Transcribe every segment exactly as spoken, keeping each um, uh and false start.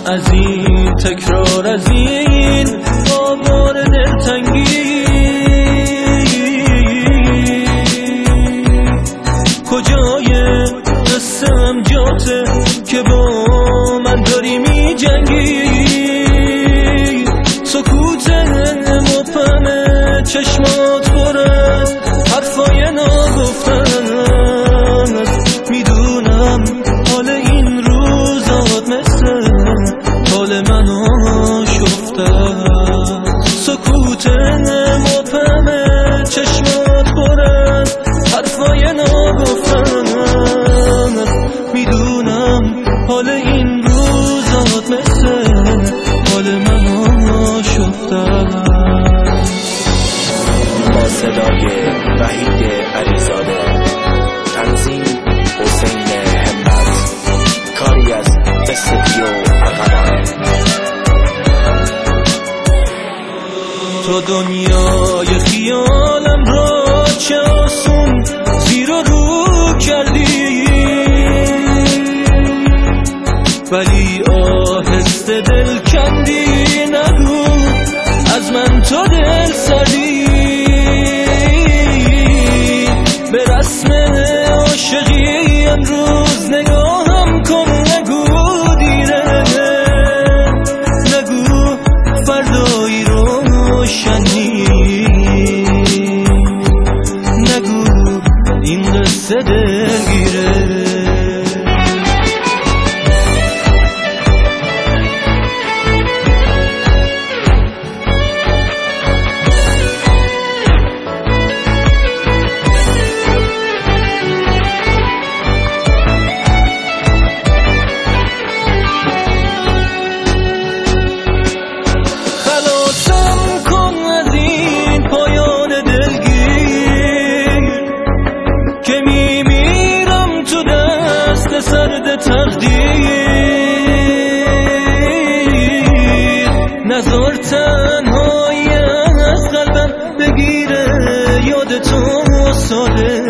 از این تکرار، از این آوار دلتنگی. کجای قسم جاته که با من داری می جنگی؟ سکوت مبهم چشمات پرن حرفای ناگفتن. میدونم حال این روزات مثل حال من آشفتن. سکوت مبهم چشمات پرن حرفای ناگفتن. میدونم حال این روزات مثل حال من آشفتن. با صدای وحید علیزاده، تنظیم حسین همت، کاری از استودیو ارغوان. تو دنیای خیالم را چه آسون زیر و رو کردی، ولی آهسته دل کندی. نگو از من تو دل سردی. به رسم عاشقی امروز نگاهم کن. نگو دیره، نگو فردایی روشنی. نگو این قصه دلگیره. سرد تقدیر نذار تنهایی از قلبم بگیره یاد تو ساله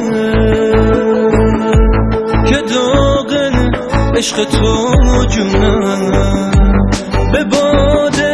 که داغ عشق تو جونم به باد